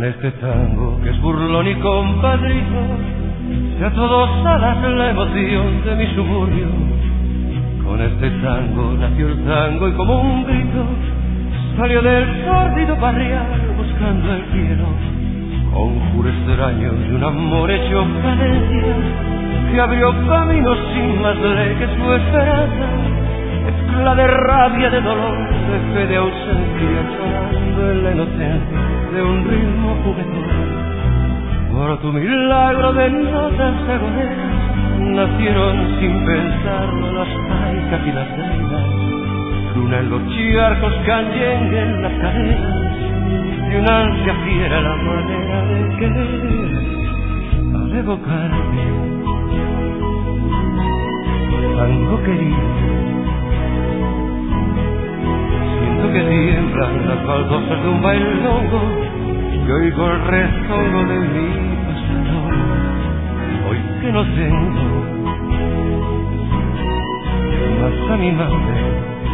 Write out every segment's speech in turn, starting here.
este tango que es burlón y compadrito, que a todos alas la emoción de mi suburbio. Con este tango nació el tango y como un grito salió del sórdido barrial buscando el cielo. Conjuro extraño de un amor hecho cadencia que abrió caminos sin más ley que su esperanza. Mezcla de rabia, de dolor, de fe, de ausencia, sonando en la inocencia de un ritmo juguetón. Por tu milagro de notas agoneras nacieron sin pensarlo las paicas y las reinas. Luna en los charcos, canyengue en las cadenas, y una ansia fiera la manera de querer. Al evocarte, tango querido, siento que tiemblan las baldosas de un bailongo y oigo el rezongo de mi pasado. Hoy que no tengo más a mi madre,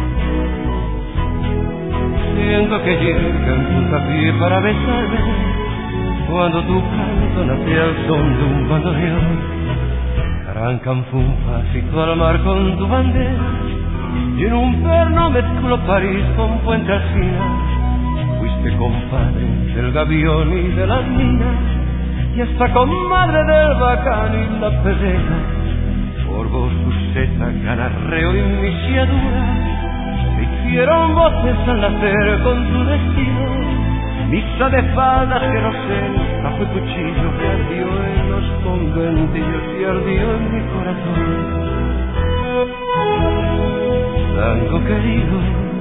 siento que llega en puntapié para besarme cuando tu canto nace al son de un bandoneón. Arrancan funfas y tú al mar con tu bandera, y en un perno mezclo París con Puente Alsina. Fuiste compadre del gavión y de las minas, y hasta comadre del bacán y la pedreja. Por vos tu seta, ganarreo y misiadura se hicieron voces al nacer con tu destino. Misa de faldas, querosén, bajo el cuchillo que ardió en los conventillos y ardió en mi corazón. Tango querido,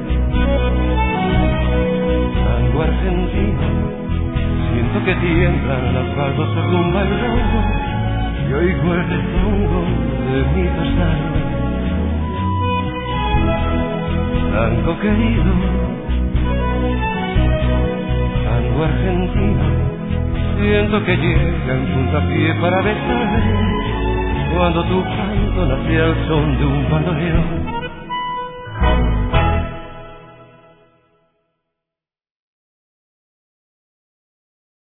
tango argentino, siento que tiemblan las baldosas de un bailongo y oigo el rezongo de mi pasado. Tango querido, tango argentino, siento que llega en puntapié para besarme cuando tu canto nace al son de un bandoneón.